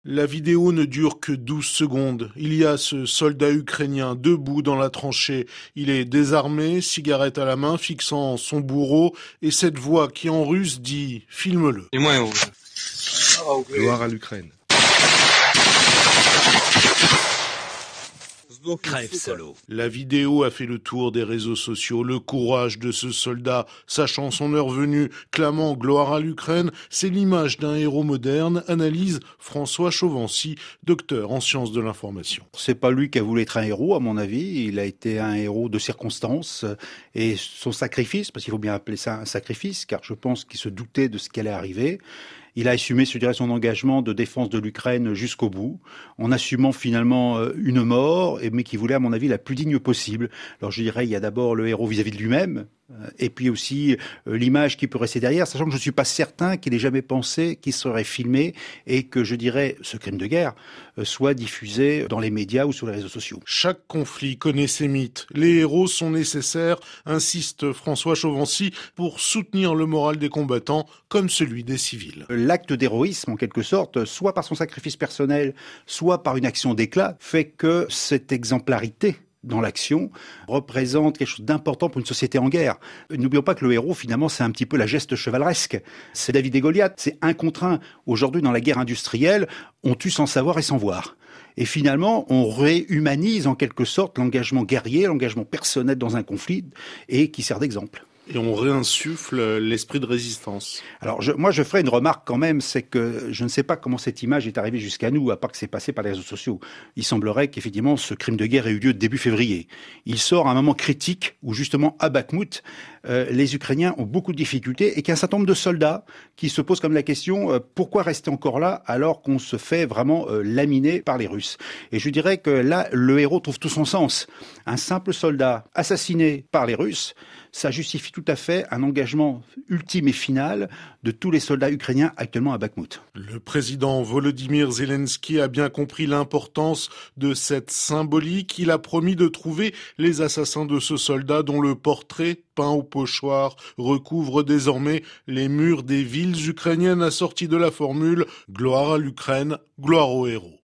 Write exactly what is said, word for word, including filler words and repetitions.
La vidéo ne dure que douze secondes. Il y a ce soldat ukrainien debout dans la tranchée. Il est désarmé, cigarette à la main, fixant son bourreau, et cette voix qui en russe dit « filme-le ». Gloire à l'Ukraine. Crève, salaud. La vidéo a fait le tour des réseaux sociaux. Le courage de ce soldat, sachant son heure venue, clamant gloire à l'Ukraine, c'est l'image d'un héros moderne, analyse François Chauvency, docteur en sciences de l'information. C'est pas lui qui a voulu être un héros, à mon avis. Il a été un héros de circonstance. Et son sacrifice, parce qu'il faut bien appeler ça un sacrifice, car je pense qu'il se doutait de ce qui allait arriver. Il a assumé, je dirais, son engagement de défense de l'Ukraine jusqu'au bout, en assumant finalement une mort, mais qui voulait, à mon avis, la plus digne possible. Alors je dirais, il y a d'abord le héros vis-à-vis de lui-même, et puis aussi l'image qui peut rester derrière, sachant que je ne suis pas certain qu'il ait jamais pensé qu'il serait filmé et que, je dirais, ce crime de guerre soit diffusé dans les médias ou sur les réseaux sociaux. Chaque conflit connaît ses mythes. Les héros sont nécessaires, insiste François Chauvency, pour soutenir le moral des combattants comme celui des civils. L'acte d'héroïsme, en quelque sorte, soit par son sacrifice personnel, soit par une action d'éclat, fait que cette exemplarité dans l'action, représente quelque chose d'important pour une société en guerre. N'oublions pas que le héros, finalement, c'est un petit peu la geste chevaleresque. C'est David et Goliath, c'est un contre un. Aujourd'hui, dans la guerre industrielle, on tue sans savoir et sans voir. Et finalement, on réhumanise en quelque sorte l'engagement guerrier, l'engagement personnel dans un conflit, et qui sert d'exemple. Et on réinsuffle l'esprit de résistance. Alors, je, moi, je ferai une remarque quand même, c'est que je ne sais pas comment cette image est arrivée jusqu'à nous, à part que c'est passé par les réseaux sociaux. Il semblerait qu'effectivement, ce crime de guerre ait eu lieu début février. Il sort à un moment critique où, justement, à Bakhmout, euh, les Ukrainiens ont beaucoup de difficultés et qu'il y a un certain nombre de soldats qui se posent comme la question euh, pourquoi rester encore là alors qu'on se fait vraiment euh, laminer par les Russes. Et je dirais que là, le héros trouve tout son sens. Un simple soldat assassiné par les Russes, ça justifie tout à fait un engagement ultime et final de tous les soldats ukrainiens actuellement à Bakhmout. Le président Volodymyr Zelensky a bien compris l'importance de cette symbolique. Il a promis de trouver les assassins de ce soldat dont le portrait, peint au pochoir, recouvre désormais les murs des villes ukrainiennes assorties de la formule « Gloire à l'Ukraine, gloire aux héros ».